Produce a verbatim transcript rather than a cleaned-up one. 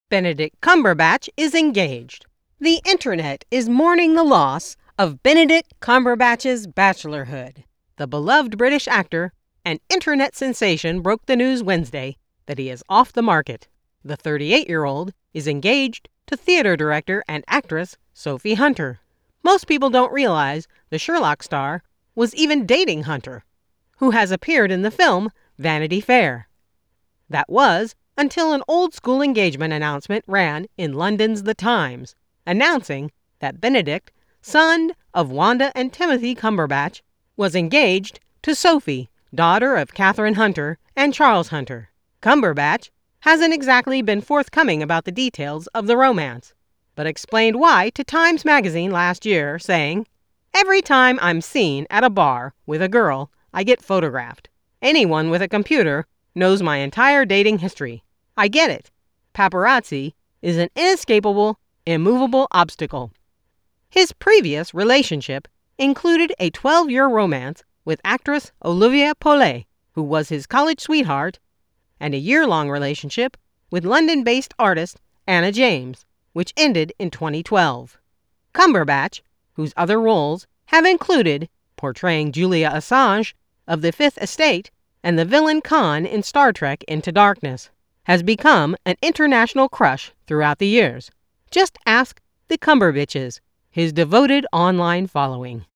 Benedict Cumberbatch is engaged. The internet is mourning the loss of Benedict Cumberbatch's bachelorhood. The beloved British actor and internet sensation broke the news Wednesday that he is off the market. The thirty-eight-year-old is engaged to theater director and actress Sophie Hunter. Most people don't realize the Sherlock star was even dating Hunter, who has appeared in the film Vanity Fair. That was until an old-school engagement announcement ran in London's The Times, announcing that Benedict, son of Wanda and Timothy Cumberbatch, was engaged to Sophie, daughter of Catherine Hunter and Charles Hunter. Cumberbatch hasn't exactly been forthcoming about the details of the romance, but explained why to Times Magazine last year, saying, "Every time I'm seen at a bar with a girl, I get photographed. Anyone with a computer knows my entire dating history. I get it. Paparazzi is an inescapable, immovable obstacle." His previous relationship included a twelve-year romance with actress Olivia Polet, who was his college sweetheart, and a year-long relationship with London-based artist Anna James, which ended in twenty twelve. Cumberbatch, whose other roles have included portraying Julia Assange of the Fifth Estate and the villain Khan in Star Trek Into Darkness, has become an international crush throughout the years. Just ask the Cumberbitches, his devoted online following.